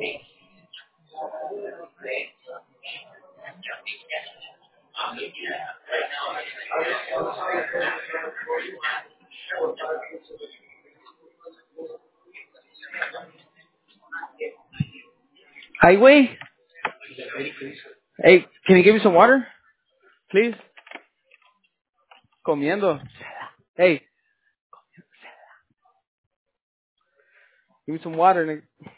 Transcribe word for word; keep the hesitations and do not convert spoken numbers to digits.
Highway? Hey, can you give me some water, please? Comiendo. Hey, give me some water.